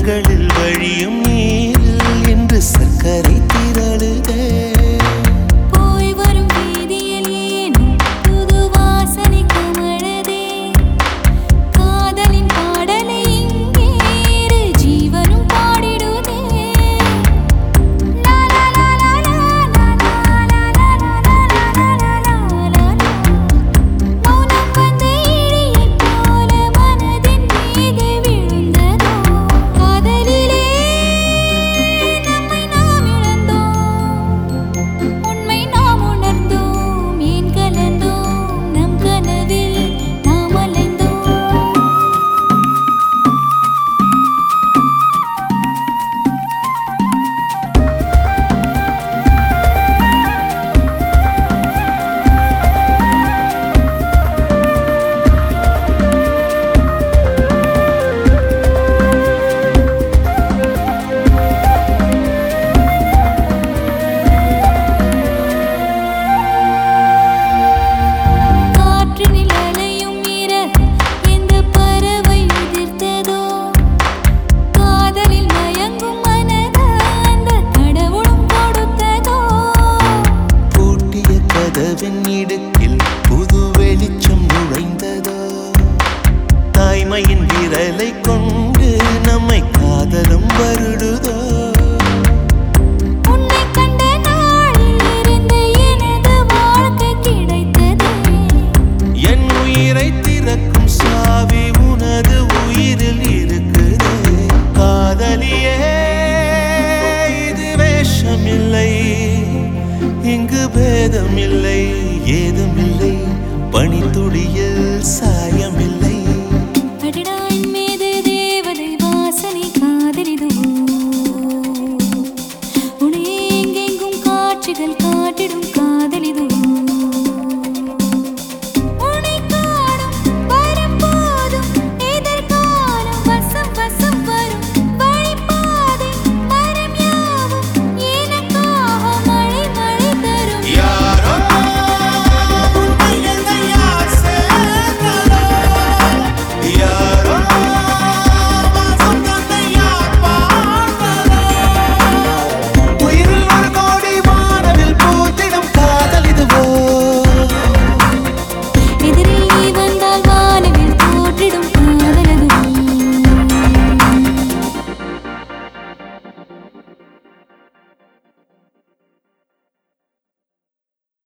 கண்களில் வழியும் நீரில் என்று சர்க்கரை திரளுதே. போய் வரும் வீதியில் ஏன் புது வாசனை கமழுதே. காதலின் பாடலை இங்கேறு ஜீவனும் பாடிடுதே. லா லா லா லா லா லா லா லா லா லா. மௌனம் வந்த இடியைப் போல மனதின் மீது விழுந்ததோ. காதலிலே நம்மை நாம் இழந்தோம். உண்மை நாம் உணர்ந்தோம். ஏன் கலந்தோம் நம் கனவில் நாம் அலைந்தோம். காற்றினில் அலையும் இறகு எந்த பறவை உதிர்த்ததோ. காதலில் மயங்கும் மனது அந்த கடவுளும் கொடுத்ததோ. பூட்டிய கதவின் இடுக்கில் புது வெளிச்சம் நுழைந்ததோ. தாய்மையின் விரலை கொண்டு நம்மை காதலும் வருடுதோ. உன்னை கண்ட நாளில் இருந்து எனது வாழ்க்கை கிடைத்ததே. என் உயிரை திறக்கும் சாவி உனது உயிரில் இருக்குதே. காதலியே இது வேஷமில்லை, இங்கு பேதமில்லை, ஏதுமில்லை. பனித்துளியில்